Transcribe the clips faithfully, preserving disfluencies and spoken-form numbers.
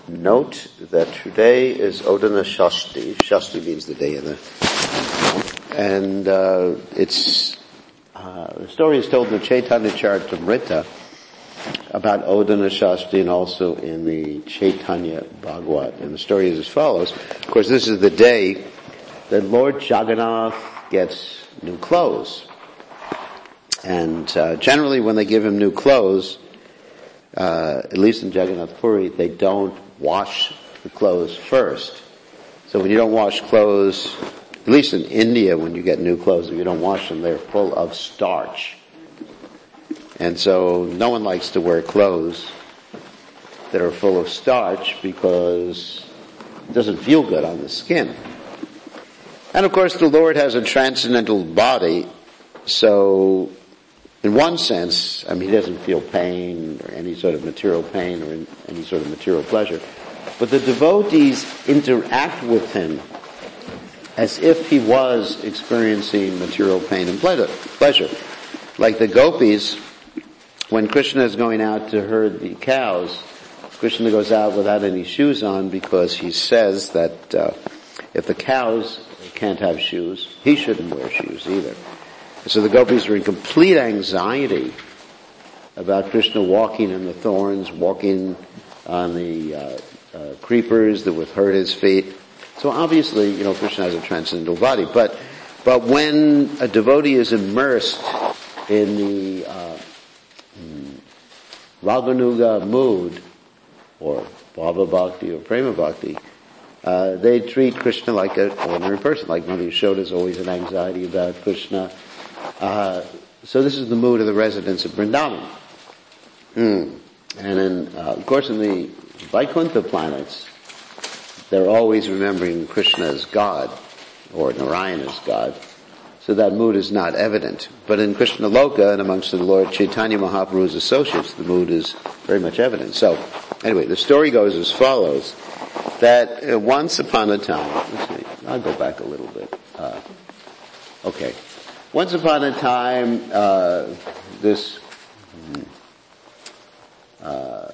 note that today is Odana Shashti. Shashti means the day of the, and uh, it's uh, the story is told in the Chaitanya Charitamrita about Odana Shashti and also in the Chaitanya Bhagavat. And the story is as follows. Of course, this is the day that Lord Jagannath gets new clothes. And uh, generally when they give him new clothes, uh, at least in Jagannath Puri, they don't wash the clothes first. So when you don't wash clothes, at least in India when you get new clothes, if you don't wash them, they're full of starch. And so no one likes to wear clothes that are full of starch because it doesn't feel good on the skin. And of course the Lord has a transcendental body, so in one sense, I mean, he doesn't feel pain or any sort of material pain or any sort of material pleasure. But the devotees interact with him as if he was experiencing material pain and pleasure. Like the gopis, when Krishna is going out to herd the cows, Krishna goes out without any shoes on because he says that uh, if the cows can't have shoes, he shouldn't wear shoes either. So the gopis are in complete anxiety about Krishna walking in the thorns, walking on the uh, uh, creepers that would hurt his feet. So obviously, you know, Krishna has a transcendental body. But but when a devotee is immersed in the uh, Raganuga mood, or Bhava Bhakti or Prema Bhakti, uh, they treat Krishna like an ordinary person. Like Mother Yashoda has always an anxiety about Krishna. Uh, so this is the mood of the residents of Vrindavan. Mm. And then, uh, of course, in the Vaikuntha planets, they're always remembering Krishna as God, or Narayana as God. So that mood is not evident. But in Krishna Loka and amongst the Lord Chaitanya Mahaprabhu's associates, the mood is very much evident. So, anyway, the story goes as follows, that uh, once upon a time, let's see, I'll go back a little bit. Uh, okay. Once upon a time, uh, this uh,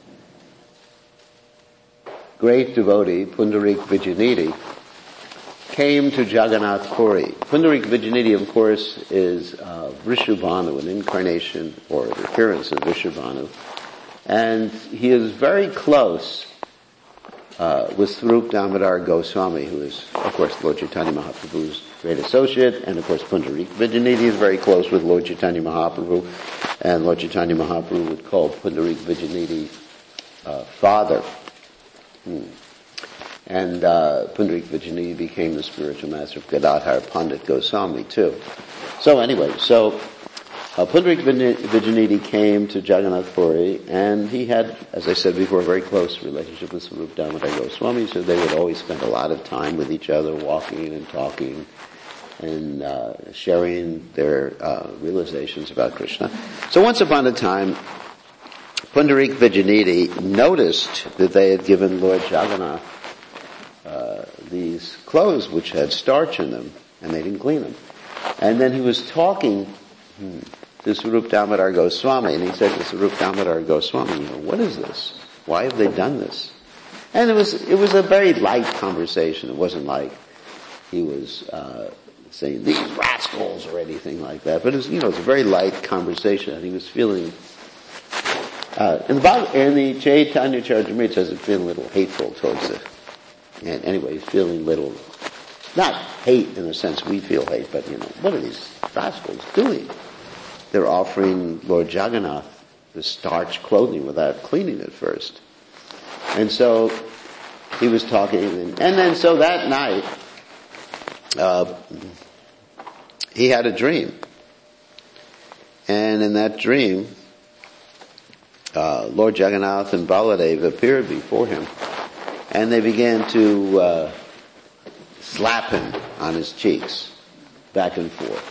great devotee, Pundarik Vijayanidhi, came to Jagannath Puri. Pundarik Vijayanidhi, of course, is uh, Vrishabhanu, an incarnation or an appearance of Vrishabhanu. And he is very close uh, with Swarup Damodar Goswami, who is, of course, Lord Chaitanya Mahaprabhu's great associate, and of course Pundarik Vijayanidhi is very close with Lord Chaitanya Mahaprabhu, and Lord Chaitanya Mahaprabhu would call Pundarik Vijayanidhi uh, father. Hmm. And uh, Pundarik Vijayanidhi became the spiritual master of Gadadhar Pandit Goswami too. So anyway, so uh, Pundarik Vijayanidhi came to Jagannath Puri, and he had, as I said before, a very close relationship with Swarup Damodar Goswami, so they would always spend a lot of time with each other, walking and talking, and uh, sharing their uh, realizations about Krishna. So once upon a time, Pundarik Vijayanidhi noticed that they had given Lord Jagannath uh, these clothes which had starch in them, and they didn't clean them. And then he was talking hmm, to Swarup Damodar Goswami, and he said to Swarup Damodar Goswami, you know, what is this? Why have they done this? And it was it was a very light conversation. It wasn't like he was uh saying these rascals or anything like that. But it was, you know, it's a very light conversation, and he was feeling, uh, in the, in the Chaitanya Charitamrita it says he's feeling a little hateful towards it. And anyway, he's feeling little, not hate in the sense we feel hate, but you know, what are these rascals doing? They're offering Lord Jagannath the starch clothing without cleaning it first. And so, he was talking, and, and then so that night, Uh, he had a dream. And in that dream, uh, Lord Jagannath and Baladev appeared before him, and they began to uh, slap him on his cheeks, back and forth.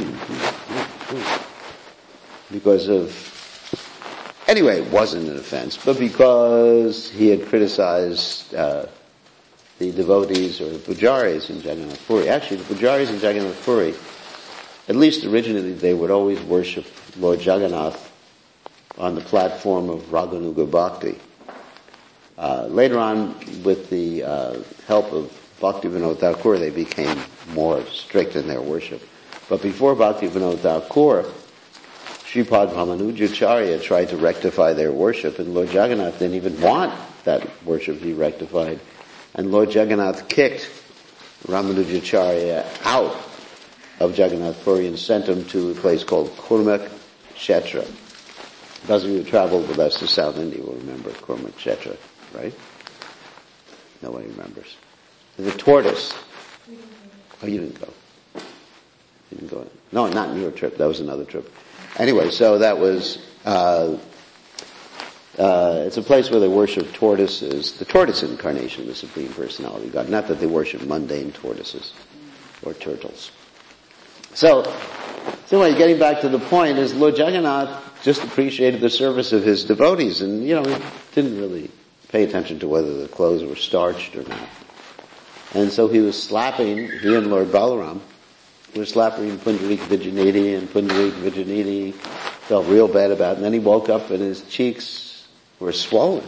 Because of, anyway, it wasn't an offense, but because he had criticized uh the devotees or the pujaris in Jagannath Puri. Actually, the pujaris in Jagannath Puri, at least originally, they would always worship Lord Jagannath on the platform of Raganuga Bhakti. Uh, later on, with the uh, help of Bhaktivinoda Thakur, they became more strict in their worship. But before Bhaktivinoda Thakur, Sripad Ramanujacharya tried to rectify their worship, and Lord Jagannath didn't even want that worship to be rectified. And Lord Jagannath kicked Ramanujacharya out of Jagannath Puri and sent him to a place called Kurmak Kshetra. Those of you who traveled with us to South India will remember Kurmak Kshetra, right? Nobody remembers. The tortoise. Oh, you didn't go. You didn't go. No, not in your trip. That was another trip. Anyway, so that was, uh, uh, it's a place where they worship tortoises, the tortoise incarnation of the Supreme Personality of God. Not that they worship mundane tortoises or turtles. So, so anyway, getting back to the point is Lord Jagannath just appreciated the service of his devotees and, you know, he didn't really pay attention to whether the clothes were starched or not. And so he was slapping, he and Lord Balaram were slapping Pundarik Vijayanidhi, and Pundarik Vijayanidhi felt real bad about it. And then he woke up and his cheeks were swollen.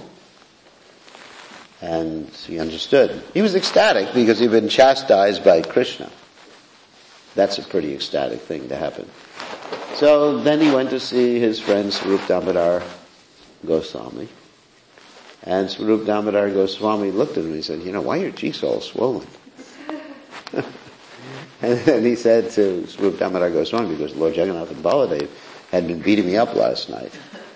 And he understood. He was ecstatic because he'd been chastised by Krishna. That's a pretty ecstatic thing to happen. So then he went to see his friend Swarup Damodar Goswami. And Swarup Damodar Goswami looked at him and he said, you know, why are your cheeks all swollen? And then he said to Swarup Damodar Goswami, because Lord Jagannath and Baladev had been beating me up last night.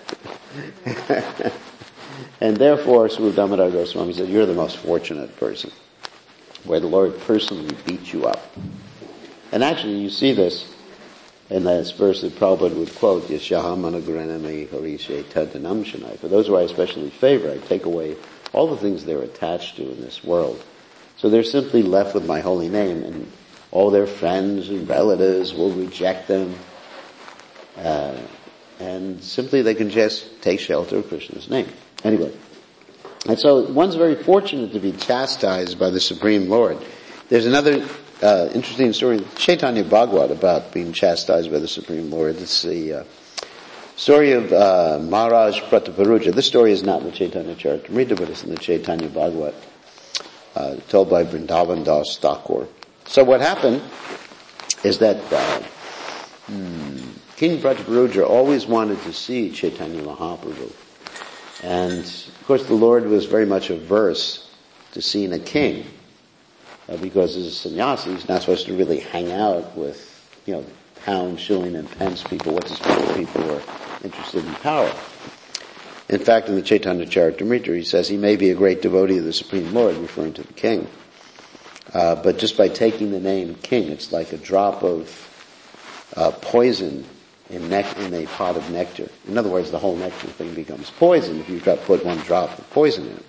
And therefore Swarup Damodar Goswami said, you're the most fortunate person, where the Lord personally beat you up. And actually you see this in this verse that Prabhupada would quote, Yashaha Managuraname Harishe Tadanam Shanai. For those who I especially favor, I take away all the things they're attached to in this world. So they're simply left with my holy name, and all their friends and relatives will reject them. Uh, and simply they can just take shelter of Krishna's name. Anyway. And so one's very fortunate to be chastised by the Supreme Lord. There's another uh, interesting story, Chaitanya Bhagavat, about being chastised by the Supreme Lord. It's the uh, story of uh, Maharaj Prataparuja. This story is not in the Chaitanya Charitamrita, but it's in the Chaitanya Bhagavat, uh, told by Vrindavan Das Thakur. So what happened is that uh, hmm, King Prataparuja always wanted to see Chaitanya Mahaprabhu. And, of course, the Lord was very much averse to seeing a king, uh, because as a sannyasi, he's not supposed to really hang out with, you know, pound, shilling, and pence people. What's supposed people who are interested in power? In fact, in the Chaitanya Charitamrita, he says he may be a great devotee of the Supreme Lord, referring to the king. Uh, but just by taking the name king, it's like a drop of uh, poison in, nec- in a pot of nectar. In other words, the whole nectar thing becomes poison if you put one drop of poison in it.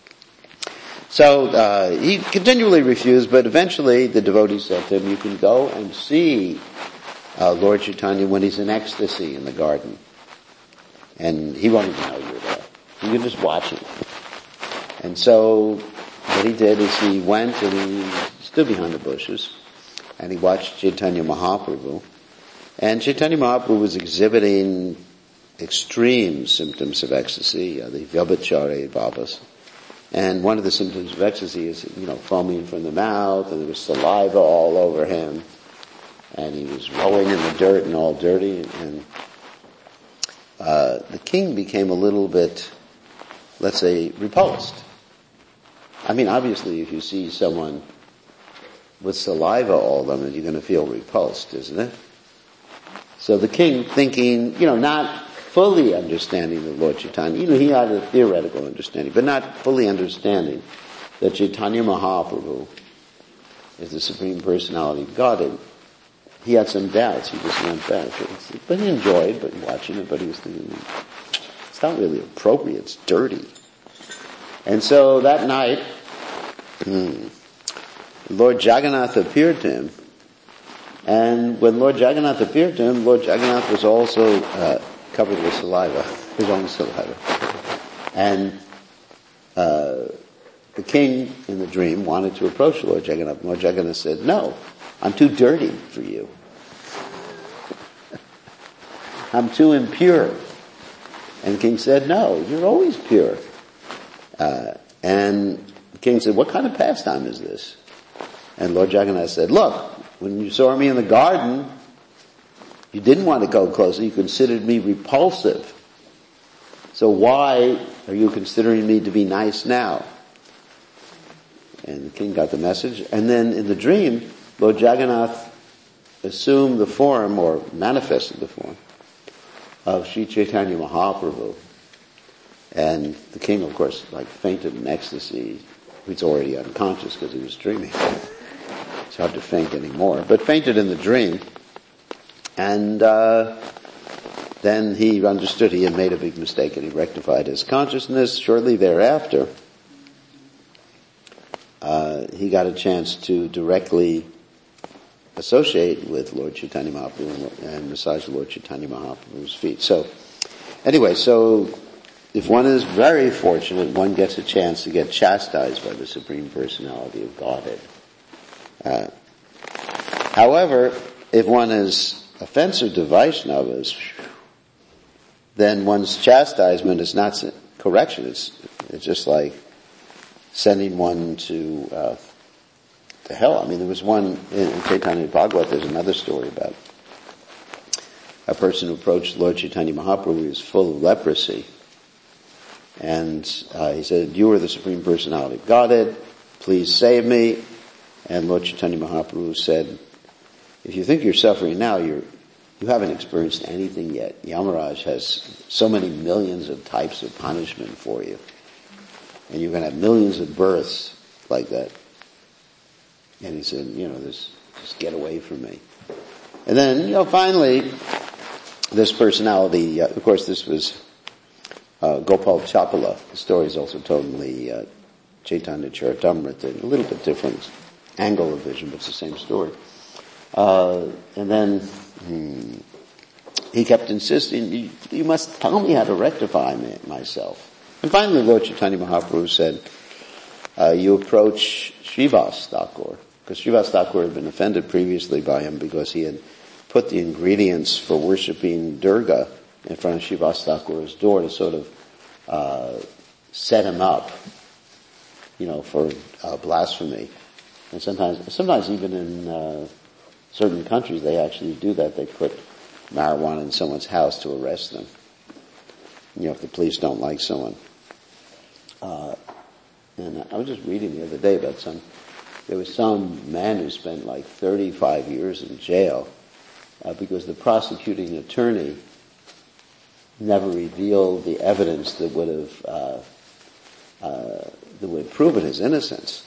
So uh, he continually refused, but eventually the devotee said to him, you can go and see uh, Lord Chaitanya when he's in ecstasy in the garden. And he won't even know you're there. You can just watch him. And so what he did is he went and he stood behind the bushes and he watched Chaitanya Mahaprabhu. And Chaitanya Mahaprabhu was exhibiting extreme symptoms of ecstasy, uh, the Vyabhachare Bhavas. And one of the symptoms of ecstasy is, you know, foaming from the mouth, and there was saliva all over him, and he was rolling in the dirt and all dirty. And uh, the king became a little bit, let's say, repulsed. I mean, obviously, if you see someone with saliva all over them, you're going to feel repulsed, isn't it? So the king, thinking, you know, not fully understanding the Lord Chaitanya, you know, he had a theoretical understanding, but not fully understanding that Chaitanya Mahaprabhu is the Supreme Personality of Godhead. He had some doubts. He just went back. But he enjoyed but watching it, but he was thinking, it's not really appropriate. It's dirty. And so that night, hmm, Lord Jagannath appeared to him. And when Lord Jagannath appeared to him, Lord Jagannath was also uh, covered with saliva, his own saliva. And uh, the king in the dream wanted to approach Lord Jagannath. Lord Jagannath said, no, I'm too dirty for you. I'm too impure. And the king said, no, you're always pure. Uh, and the king said, what kind of pastime is this? And Lord Jagannath said, look, when you saw me in the garden, you didn't want to go closer. You considered me repulsive. So why are you considering me to be nice now? And the king got the message. And then in the dream, Lord Jagannath assumed the form, or manifested the form, of Sri Chaitanya Mahaprabhu. And the king, of course, like fainted in ecstasy. He's already unconscious because he was dreaming. It's hard to faint anymore. But fainted in the dream. And uh then he understood he had made a big mistake and he rectified his consciousness. Shortly thereafter, uh he got a chance to directly associate with Lord Chaitanya Mahaprabhu and massage Lord Chaitanya Mahaprabhu's feet. So, anyway, so if one is very fortunate, one gets a chance to get chastised by the Supreme Personality of Godhead. Uh, however, if one is offensive to Vaishnavas, then one's chastisement is not correction. It's it's just like sending one to uh, to hell. I mean, there was one in, in Chaitanya Bhagavat. There's another story about a person who approached Lord Chaitanya Mahaprabhu. He was full of leprosy, and uh, he said, "You are the Supreme Personality of Godhead. Please save me." And Lord Chaitanya Mahaprabhu said, if you think you're suffering now, you're, you haven't experienced anything yet. Yamaraj has so many millions of types of punishment for you. And you're going to have millions of births like that. And he said, you know, this, just get away from me. And then, you know, finally, this personality, uh, of course this was uh, Gopal Chapala. The story is also told in the uh, Chaitanya Charitamrita, a little bit different angle of vision, but it's the same story. Uh, and then hmm, he kept insisting, you, you must tell me how to rectify me, myself. And finally Lord Chaitanya Mahaprabhu said, uh, you approach Srivas Thakur, because Srivas Thakur had been offended previously by him because he had put the ingredients for worshipping Durga in front of Srivas Thakur's door to sort of uh, set him up, you know, for uh, blasphemy. And sometimes, sometimes even in uh, certain countries, they actually do that. They put marijuana in someone's house to arrest them. You know, if the police don't like someone. Uh, and I was just reading the other day about some, there was some man who spent like thirty-five years in jail uh, because the prosecuting attorney never revealed the evidence that would have, uh, uh, that would have proven his innocence.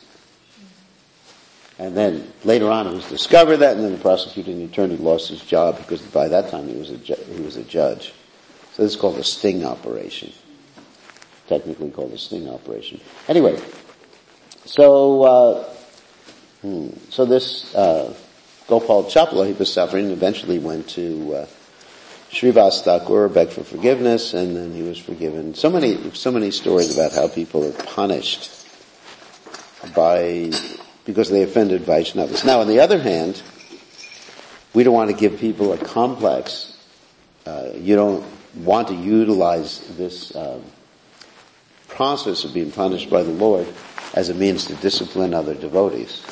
And then later on it was discovered that, and then the prosecuting attorney lost his job because by that time he was a ju- he was a judge. So this is called a sting operation. Technically called a sting operation. Anyway, so uh, hmm, so this uh, Gopal Chapala, he was suffering, and eventually went to uh, Srivas Thakur, begged for forgiveness, and then he was forgiven. So many so many stories about how people are punished by because they offended Vaishnavas. Now, on the other hand, we don't want to give people a complex. Uh, you don't want to utilize this uh, process of being punished by the Lord as a means to discipline other devotees.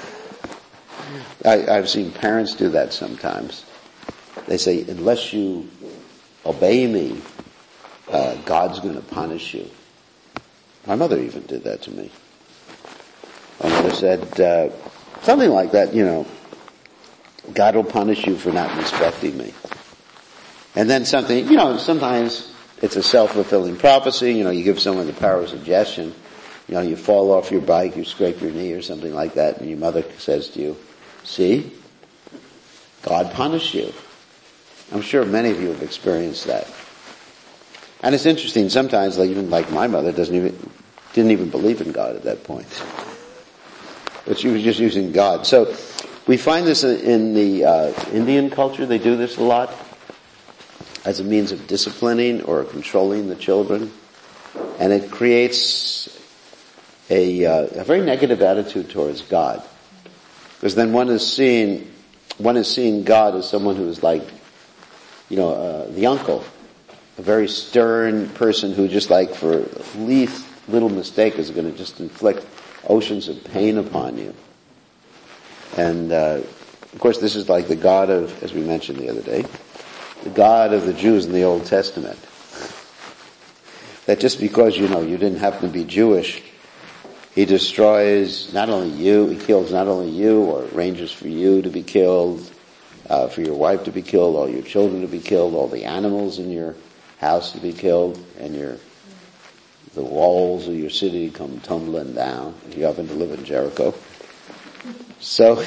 I, I've seen parents do that sometimes. They say, unless you obey me, uh, God's going to punish you. My mother even did that to me. My mother said uh, something like that, you know, God will punish you for not respecting me. And then something, you know, sometimes it's a self-fulfilling prophecy. You know, you give someone the power of suggestion. You know, you fall off your bike, you scrape your knee or something like that, and your mother says to you, see, God punished you. I'm sure many of you have experienced that. And it's interesting, sometimes, like, even like my mother doesn't even, didn't even believe in God at that point. But she was just using God. So, we find this in the uh, Indian culture. They do this a lot as a means of disciplining or controlling the children. And it creates a, uh, a very negative attitude towards God. Because then one is seeing, one is seeing God as someone who is like, you know, uh, the uncle. A very stern person who just like for least little mistake is going to just inflict oceans of pain upon you. And, uh, of course, this is like the God of, as we mentioned the other day, the God of the Jews in the Old Testament. That just because, you know, you didn't happen to be Jewish, he destroys not only you, he kills not only you, or arranges for you to be killed, uh, for your wife to be killed, all your children to be killed, all the animals in your house to be killed, and your the walls of your city come tumbling down if you happen to live in Jericho. So,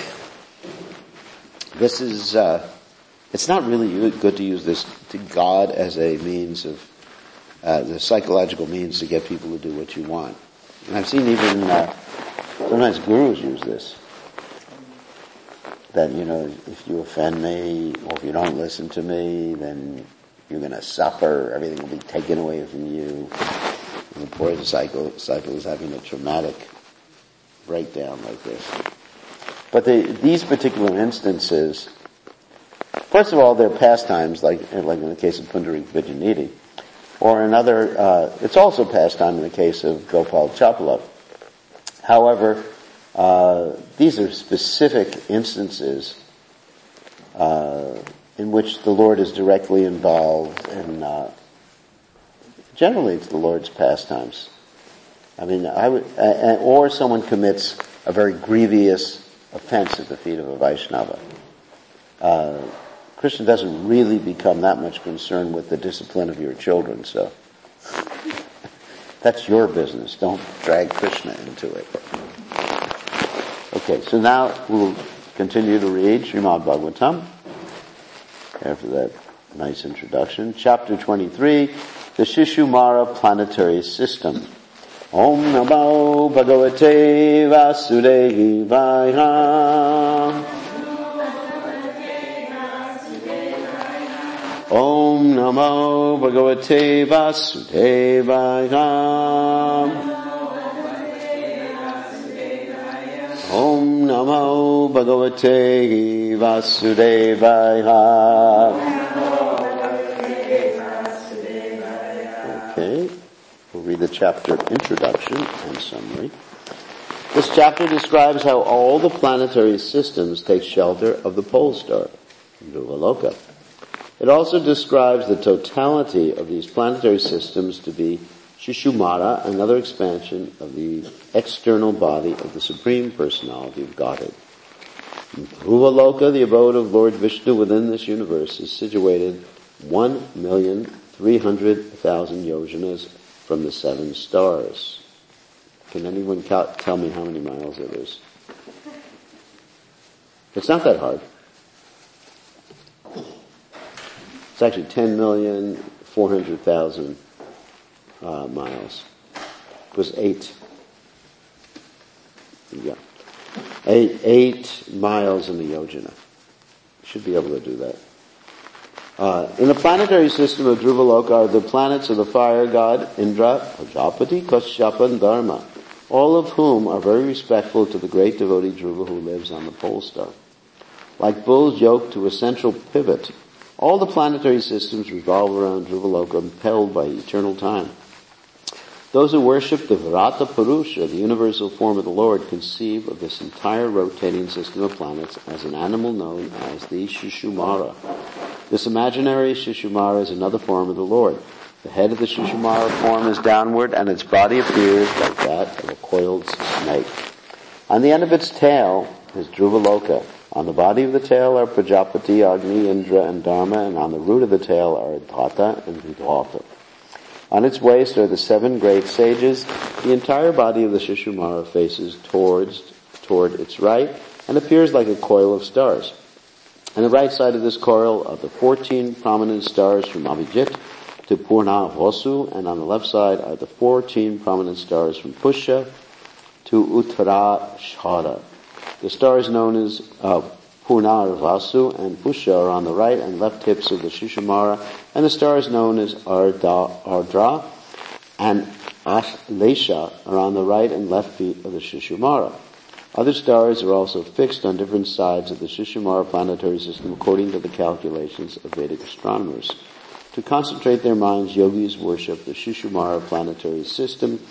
this is, uh, it's not really good to use this to God as a means of, uh, the psychological means to get people to do what you want. And I've seen even, uh, sometimes gurus use this. That, you know, if you offend me, or if you don't listen to me, then you're gonna suffer, everything will be taken away from you. And the poor disciple, disciple is having a traumatic breakdown like this. But the, these particular instances, first of all, they're pastimes, like, like in the case of Pundarik Vijayanidhi, or another, uh, it's also pastime in the case of Gopal Chapala. However, uh, these are specific instances, uh, in which the Lord is directly involved, and, uh, generally it's the Lord's pastimes. I mean, I would, uh, or someone commits a very grievous offense at the feet of a Vaishnava. Uh, Krishna doesn't really become that much concerned with the discipline of your children, so that's your business. Don't drag Krishna into it. Okay, so now we'll continue to read Srimad Bhagavatam after that nice introduction. Chapter twenty-three, the Shishumara Planetary System. Om Namo Bhagavate Vasudevaya. Om Namo Bhagavate Vasudevaya. Om Namo Bhagavate Vasudevaya. Okay, we'll read the chapter introduction and summary. This chapter describes how all the planetary systems take shelter of the pole star, Dhruvaloka. It also describes the totality of these planetary systems to be Shishumara, another expansion of the external body of the Supreme Personality of Godhead. Dhruvaloka, the abode of Lord Vishnu within this universe, is situated one million three hundred thousand yojanas from the seven stars. Can anyone count, tell me how many miles it is? It's not that hard. It's actually ten million four hundred thousand uh, miles. It was eight. Yeah. Eight, eight miles in the yojana. Should be able to do that. Uh, in the planetary system of Dhruvaloka are the planets of the fire god Indra, Prajapati, Kashyapa, and Dharma, all of whom are very respectful to the great devotee Dhruva who lives on the pole star. Like bulls yoked to a central pivot, all the planetary systems revolve around Dhruvaloka, impelled by eternal time. Those who worship the Virata Purusha, the universal form of the Lord, conceive of this entire rotating system of planets as an animal known as the Shishumara. This imaginary Shishumara is another form of the Lord. The head of the Shishumara form is downward, and its body appears like that of a coiled snake. On the end of its tail is Dhruvaloka. On the body of the tail are Prajapati, Agni, Indra, and Dharma, and on the root of the tail are Dhata and Vidhata. On its waist are the seven great sages. The entire body of the Shishumara faces towards, toward its right and appears like a coil of stars. On the right side of this coil are the fourteen prominent stars from Abhijit to Purna Vasu, and on the left side are the fourteen prominent stars from Pusha to Uttarashara. The stars known as uh, Purna Vasu and Pusha are on the right and left hips of the Shishumara, and the stars known as Ardha, Ardra and Ashlesha are on the right and left feet of the Shishumara. Other stars are also fixed on different sides of the Shishumara planetary system according to the calculations of Vedic astronomers. To concentrate their minds, yogis worship the Shishumara planetary system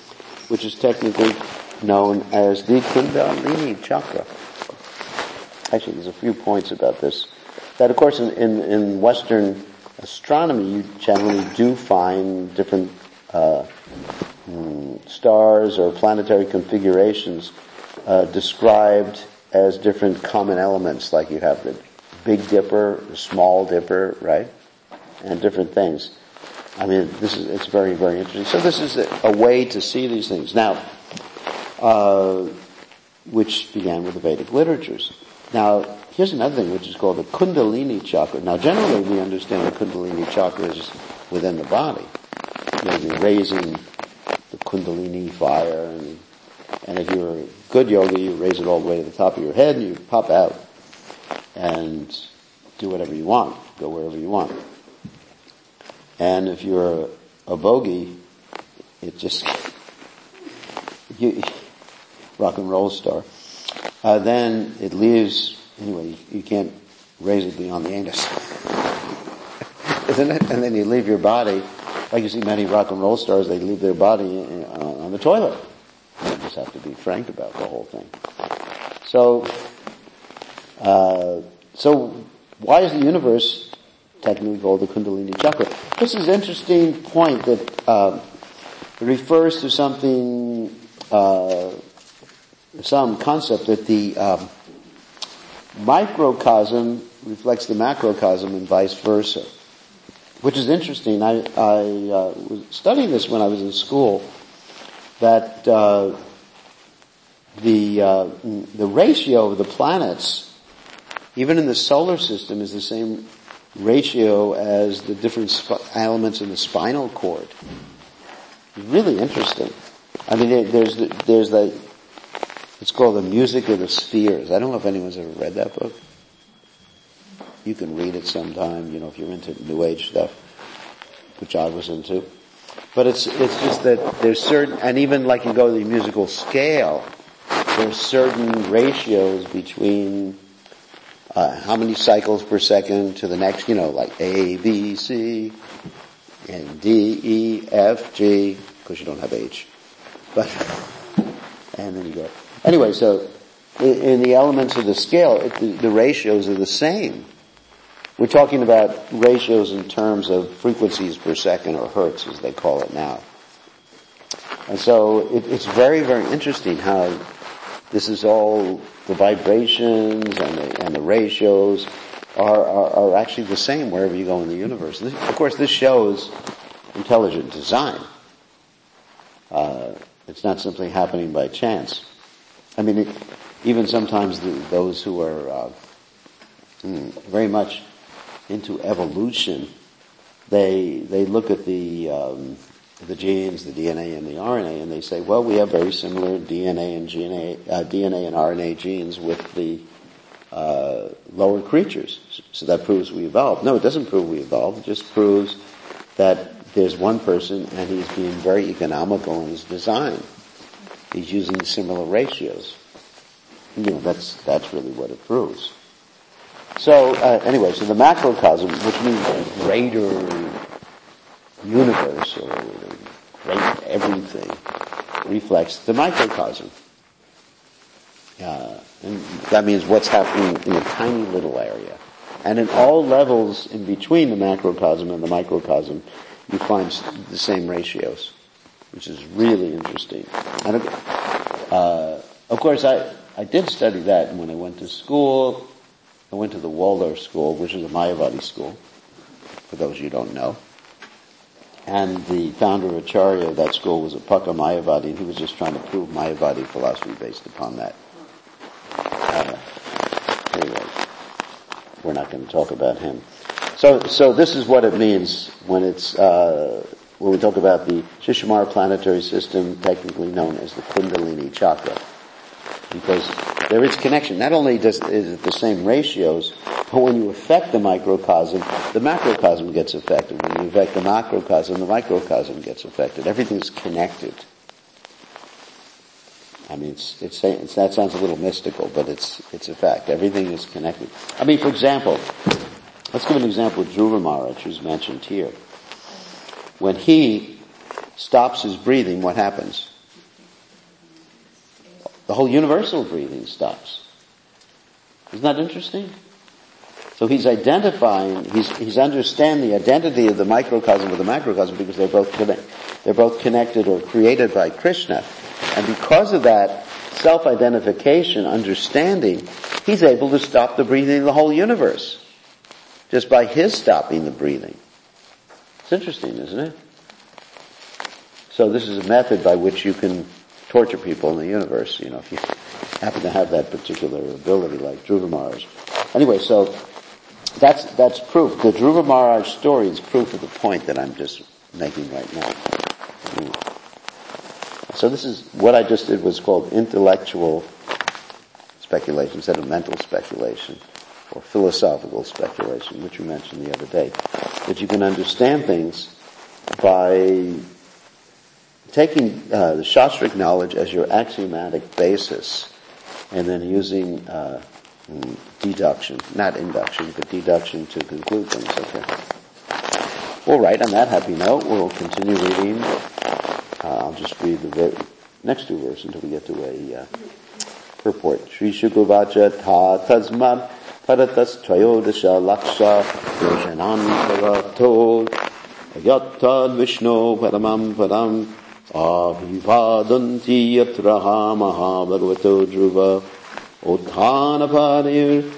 which is technically known as the Kundalini chakra. Actually, there's a few points about this. That, of course, in, in, in Western astronomy, you generally do find different uh, mm, stars or planetary configurations uh, described as different common elements, like you have the Big Dipper, the Small Dipper, right? And different things. I mean, this is, it's very, very interesting. So this is a, a way to see these things. Now, uh, which began with the Vedic literatures. Now, here's another thing which is called the Kundalini chakra. Now, generally we understand the Kundalini chakra is within the body. Maybe raising the Kundalini fire, and, and if you're a good yogi, you raise it all the way to the top of your head and you pop out and do whatever you want, go wherever you want. And if you're a, a bogey, it just, you, rock and roll star, uh, then it leaves, anyway, you, you can't raise it beyond the anus. Isn't it? And then you leave your body, like you see many rock and roll stars, they leave their body in, uh, on the toilet. You just have to be frank about the whole thing. So, uh, so why is the universe technically called the Kundalini chakra? This is an interesting point that uh, refers to something, uh, some concept that the um, microcosm reflects the macrocosm and vice versa, which is interesting. I, I uh, was studying this when I was in school, that uh, the uh, the ratio of the planets, even in the solar system, is the same ratio as the different sp- elements in the spinal cord. It's really interesting. I mean, there's the, there's the, it's called The Music of the Spheres. I don't know if anyone's ever read that book. You can read it sometime, you know, if you're into New Age stuff, which I was into. But it's, it's just that there's certain, and even like you go to the musical scale, there's certain ratios between Uh, how many cycles per second to the next, you know, like A, B, C, and D, E, F, G, because you don't have H. But, and then you go. Anyway, so in the elements of the scale, it, the, the ratios are the same. We're talking about ratios in terms of frequencies per second, or hertz as they call it now. And so it, it's very, very interesting how this is all, the vibrations and the, and the ratios are, are, are actually the same wherever you go in the universe. This, of course, this shows intelligent design. Uh, it's not simply happening by chance. I mean, it, even sometimes the, those who are uh, mm, very much into evolution, they they look at the um, the genes, the D N A and the R N A, and they say, well, we have very similar D N A and G N A, uh, D N A and R N A genes with the uh, lower creatures. So that proves we evolved. No, it doesn't prove we evolved. It just proves that there's one person and he's being very economical in his design. He's using similar ratios. You know, that's that's really what it proves. So uh, anyway, so the macrocosm, which means greater universe or great everything, reflects the microcosm. Uh, and that means what's happening in a tiny little area. And in all levels in between the macrocosm and the microcosm, you find the same ratios, which is really interesting. And uh, of course, I, I did study that when I went to school. I went to the Waldorf school, which is a Mayavadi school, for those you don't know. And the founder of Acharya of that school was a Pakka Mayavadi, and he was just trying to prove Mayavadi philosophy based upon that. Uh, anyway, we're not going to talk about him. So, so this is what it means when it's, uh, when we talk about the Shishimara planetary system, technically known as the Kundalini chakra. Because there is connection. Not only does is it the same ratios, but when you affect the microcosm, the macrocosm gets affected. When you affect the macrocosm, the microcosm gets affected. Everything's connected. I mean, it's, it's, it's, that sounds a little mystical, but it's, it's a fact. Everything is connected. I mean, for example, let's give an example with Dhruva Maharaj, who's mentioned here. When he stops his breathing, what happens? the whole universal breathing stops. Isn't that interesting? So he's identifying, he's, he's understanding the identity of the microcosm with the macrocosm because they're both connect, they're both connected or created by Krishna. And because of that self-identification, understanding, he's able to stop the breathing of the whole universe. Just by his stopping the breathing. It's interesting, isn't it? So this is a method by which you can torture people in the universe, you know, if you happen to have that particular ability like Dhruva Maharaj. Anyway, so that's, that's proof. The Dhruva Maharaj story is proof of the point that I'm just making right now. So this is, what I just did was called intellectual speculation instead of mental speculation, or philosophical speculation, which you mentioned the other day. That you can understand things by taking uh, the Shastric knowledge as your axiomatic basis, and then using uh, deduction, not induction, but deduction to conclude things. Okay. All right. On that happy note, we'll continue reading. Uh, I'll just read the ver- next two verses until we get to a uh, purport. Shri Shukavacha ta tasmad paratas trayodasha laksha yoshanan paratoh ayattad vishno paramam param avivadanti yatraha mahabhagavato dhruva udhanapadir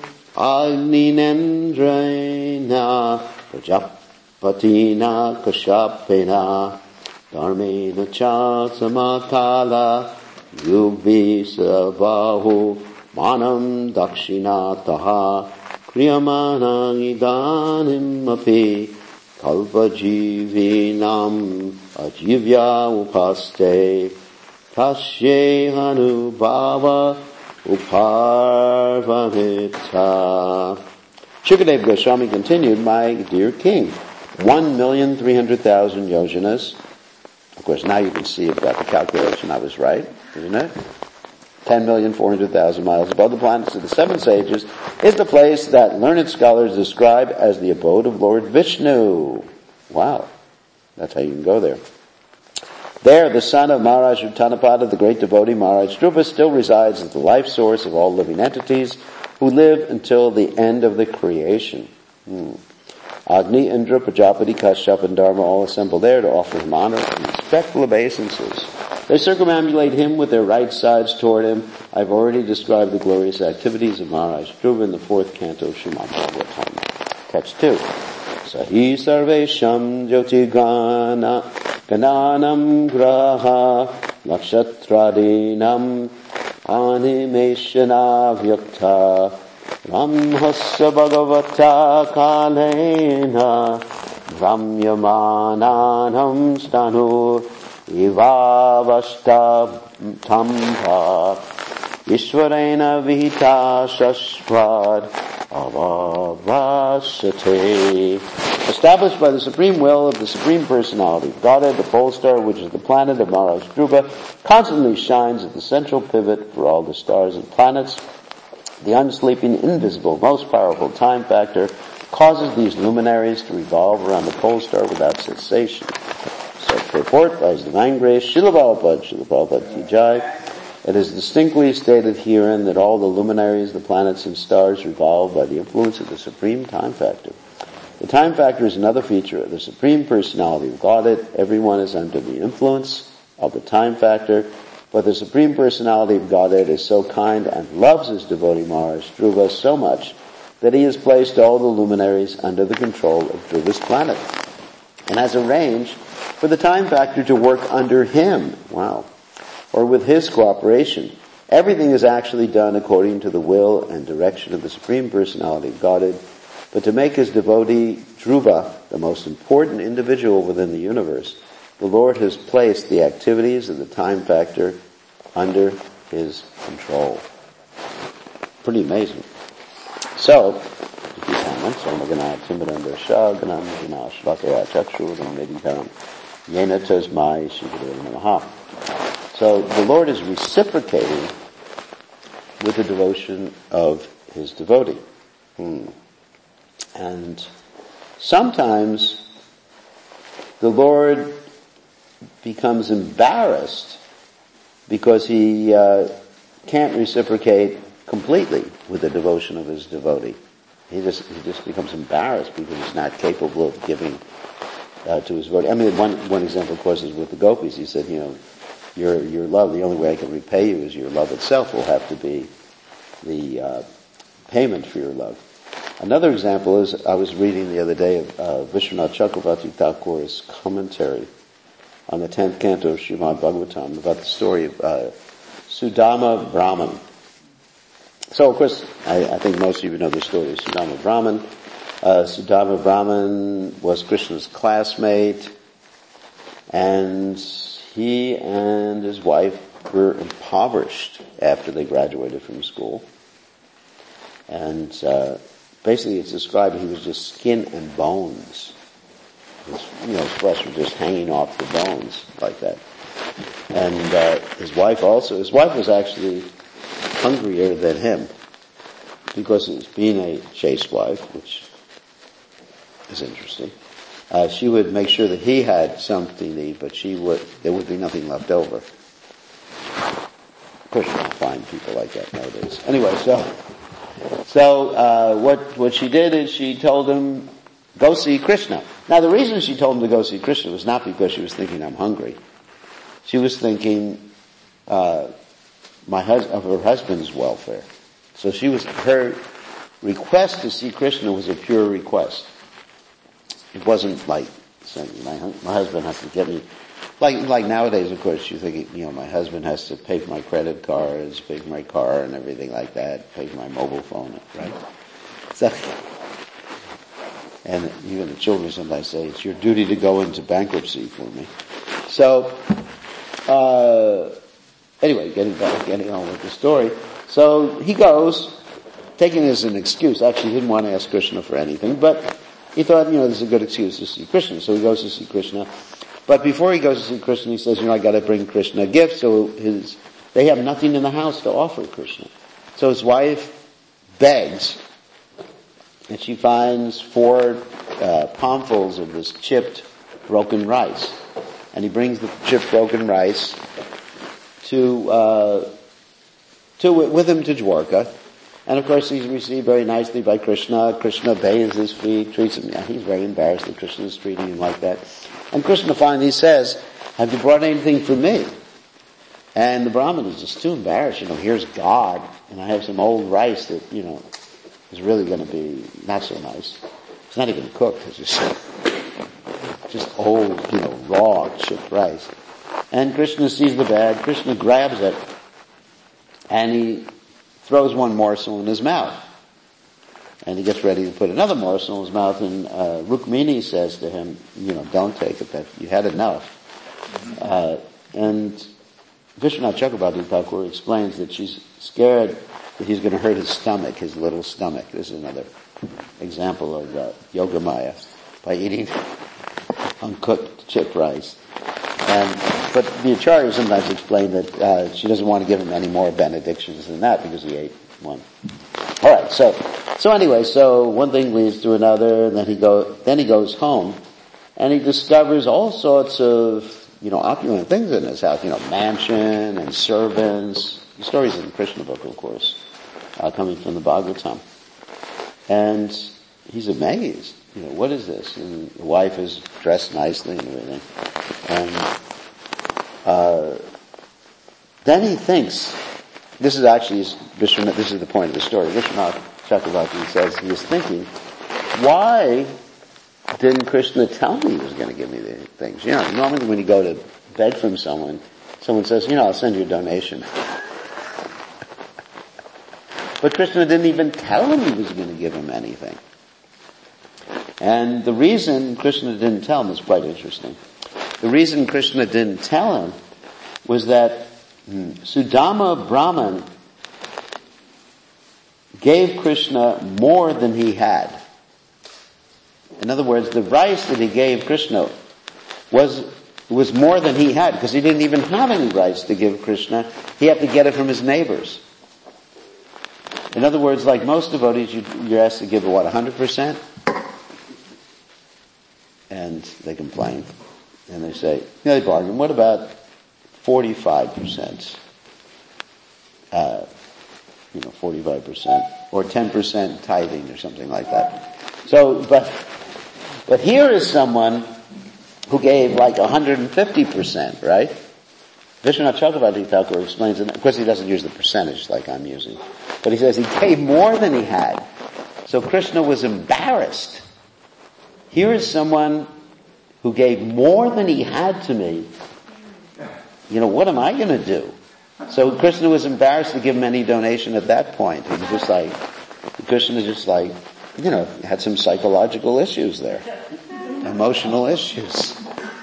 agninendraina prajapatina kashapena dharmena cha samakala yugvi savahu manam dakshinataha kriyamanang idanim api kalpa jivinam ajivya upaste tasye hanubhava uparvamita. Shukadeva Goswami continued, my dear king, one million three hundred thousand yojanas. Of course, now you can see about the calculation I was right, isn't it? ten million four hundred thousand miles above the planets of the seven sages is the place that learned scholars describe as the abode of Lord Vishnu. Wow. That's how you can go there. There, the son of Maharaj Uttanapada, the great devotee Maharaj Dhruva, still resides as the life source of all living entities who live until the end of the creation. Hmm. Agni, Indra, Prajapati, Kashyap, and Dharma all assemble there to offer him honor and respectful obeisances. They circumambulate him with their right sides toward him. I've already described the glorious activities of Maharaj Dhruva in the fourth canto of Srimad Bhagavatam. Text two. Sahi sarvesham jyotigana gananam graha lakshadradinam animeshana vyakta Ramhasya bhagavata kalena ramyamananam stanu ivavashta tamba ishvarena vihita shashvad avavasate. Established by the supreme will of the Supreme Personality of Godhead, the pole star, which is the planet of Maharaj Dhruva, constantly shines at the central pivot for all the stars and planets. The unsleeping, invisible, most powerful time factor causes these luminaries to revolve around the pole star without cessation. So, purport by His Divine Grace, Srila Prabhupada, Srila Prabhupada Ki Jai. It is distinctly stated herein that all the luminaries, the planets and stars revolve by the influence of the supreme time factor. The time factor is another feature of the Supreme Personality of Godhead. Everyone is under the influence of the time factor. But the Supreme Personality of Godhead is so kind and loves his devotee Maharaj Dhruva so much that he has placed all the luminaries under the control of Dhruva's planet and has arranged for the time factor to work under him. Wow. Or with his cooperation. Everything is actually done according to the will and direction of the Supreme Personality of Godhead. But to make his devotee Dhruva the most important individual within the universe, the Lord has placed the activities of the time factor under his control. Pretty amazing. So, a few comments. So, the Lord is reciprocating with the devotion of his devotee. Hmm. And sometimes the Lord becomes embarrassed because he uh, can't reciprocate completely with the devotion of his devotee. He just he just becomes embarrassed because he's not capable of giving uh, to his devotee. I mean, one one example, of course, is with the gopis. He said, you know, your your love, the only way I can repay you is your love itself will have to be the uh, payment for your love. Another example is, I was reading the other day of uh, Vishwanath Chakravarti Thakur's commentary on the tenth canto of Srimad Bhagavatam about the story of uh, Sudama Brahman. So, of course, I, I think most of you know the story of Sudama Brahman. Uh, Sudama Brahman was Krishna's classmate, and he and his wife were impoverished after they graduated from school. And uh, basically it's described he was just skin and bones. His, you know, his flesh was just hanging off the bones like that. And uh, his wife also, his wife was actually hungrier than him because it was being a chaste wife, which is interesting. Uh, she would make sure that he had something to eat, but she would, there would be nothing left over. Of course you don't find people like that nowadays. Anyway, so, so, uh, what, what she did is she told him, go see Krishna. Now the reason she told him to go see Krishna was not because she was thinking, I'm hungry. She was thinking, uh, my hus- of her husband's welfare. So she was, her request to see Krishna was a pure request. It wasn't like saying, my, my husband has to get me, like, like nowadays, of course, you think, you know, my husband has to pay for my credit cards, pay for my car and everything like that, pay for my mobile phone, right? So, and even the children sometimes say, it's your duty to go into bankruptcy for me. So, uh, anyway, getting back, getting on with the story. So he goes, taking it as an excuse. Actually, he didn't want to ask Krishna for anything, but he thought, you know, this is a good excuse to see Krishna. So he goes to see Krishna. But before he goes to see Krishna, he says, you know, I gotta bring Krishna a gift. So his, they have nothing in the house to offer Krishna. So his wife begs, and she finds four uh, palmfuls of this chipped, broken rice. And he brings the chipped, broken rice to, uh, to, with him to Dwarka. And of course he's received very nicely by Krishna. Krishna bathes his feet, treats him, yeah, he's very embarrassed that Krishna is treating him like that. And Krishna finally says, have you brought anything for me? And the Brahmin is just too embarrassed, you know, here's God, and I have some old rice that, you know, is really gonna be not so nice. It's not even cooked, it's just, just old, you know, raw chipped rice. And Krishna sees the bag, Krishna grabs it, and he throws one morsel in his mouth. And he gets ready to put another morsel in his mouth, and uh, Rukmini says to him, you know, don't take it, that you had enough. Uh, and Vishwanath Chakravarti Thakur explains that she's scared that he's going to hurt his stomach, his little stomach. This is another example of uh, Yoga Maya, by eating uncooked chipped rice. And, but the Acharya sometimes explain that uh, she doesn't want to give him any more benedictions than that because he ate one. All right, so so anyway, so one thing leads to another, and then he go then he goes home, and he discovers all sorts of, you know, opulent things in his house, you know, mansion and servants. The stories in the Krishna book, of course, uh, coming from the Bhagavatam, and he's amazed. You know, what is this? And the wife is dressed nicely and everything, and uh, then he thinks. This is actually, Vishwanath, this is the point of the story. Vishwanath Chakravarti says he is thinking, why didn't Krishna tell me he was going to give me the things? You know, normally when you go to beg from someone, someone says, you know, I'll send you a donation. But Krishna didn't even tell him he was going to give him anything. And the reason Krishna didn't tell him is quite interesting. The reason Krishna didn't tell him was that Sudama Brahman gave Krishna more than he had. In other words, the rice that he gave Krishna was was more than he had, because he didn't even have any rice to give Krishna. He had to get it from his neighbors. In other words, like most devotees, you, you're asked to give, what, one hundred percent? And they complain. And they say, you know, they bargain, what about forty-five percent? uh, you know, forty-five percent or ten percent tithing or something like that. So, but, but here is someone who gave like one hundred fifty percent, right? Vishwanath Chakravarti Thakur explains it. Of course, he doesn't use the percentage like I'm using. But he says he gave more than he had. So Krishna was embarrassed. Here is someone who gave more than he had to me. You know, what am I going to do? So Krishna was embarrassed to give him any donation at that point. He was just like, Krishna just like, you know, had some psychological issues there. Emotional issues.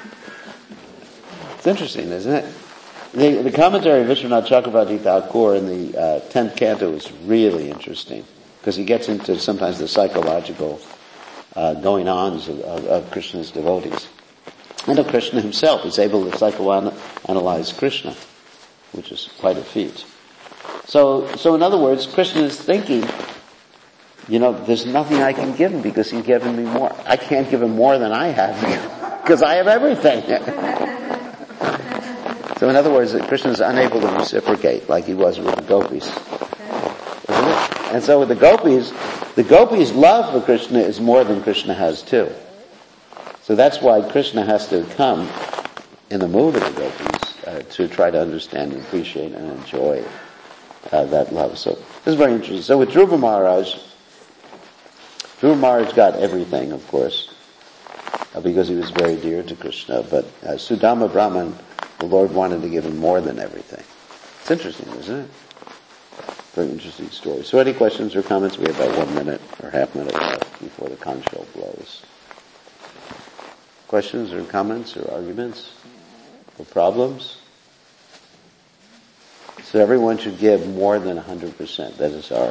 It's interesting, isn't it? The, the commentary of Vishwanath Chakravarti Thakur in the uh, tenth canto is really interesting because he gets into sometimes the psychological uh, going-ons of, of, of Krishna's devotees. And of Krishna himself. He's able to psychoanalyze Krishna, which is quite a feat. So, so in other words, Krishna is thinking, you know, there's nothing I can give him because he's given me more. I can't give him more than I have because I have everything. So in other words, Krishna is unable to reciprocate like he was with the gopis. Isn't it? And so with the gopis, the gopis' love for Krishna is more than Krishna has too. So that's why Krishna has to come in the mood of the gopis uh, to try to understand and appreciate and enjoy uh, that love. So this is very interesting. So with Dhruva Maharaj, Dhruva Maharaj got everything, of course, uh, because he was very dear to Krishna. But uh, Sudama Brahman, the Lord wanted to give him more than everything. It's interesting, isn't it? Very interesting story. So any questions or comments? We have about one minute or half minute left before the conch shell blows. Questions or comments or arguments or problems? So everyone should give more than one hundred percent. That is our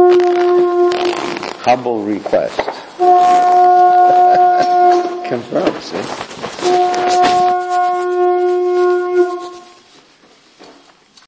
humble request. Confirmed, see?